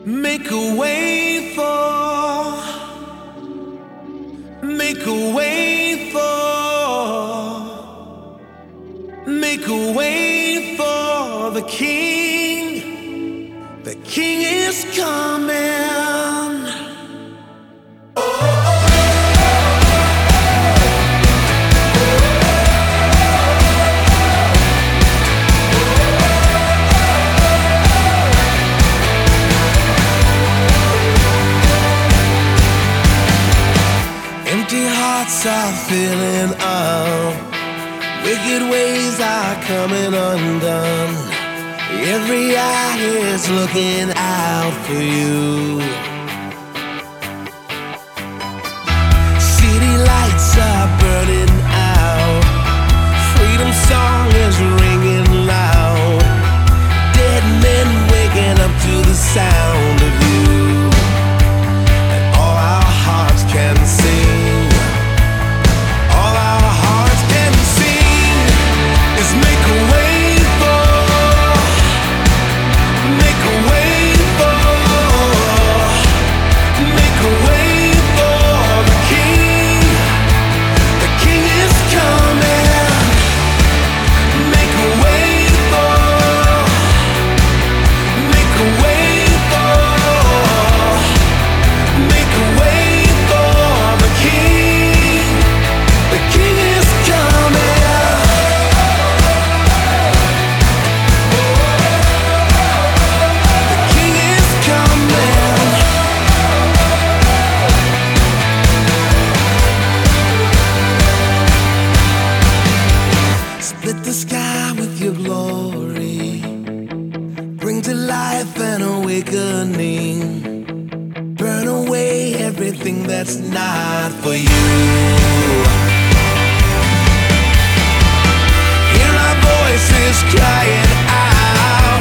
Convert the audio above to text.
Make a way for, make a way for, make a way for the King. The King is coming. Empty hearts are filling up, wicked ways are coming undone. Every eye is looking out for you. City lights are burning out, freedom song is ringing loud. Dead men waking up to the sound of you, and all our hearts can sing. Split the sky with your glory, bring to life an awakening, burn away everything that's not for you. Hear our voices crying out.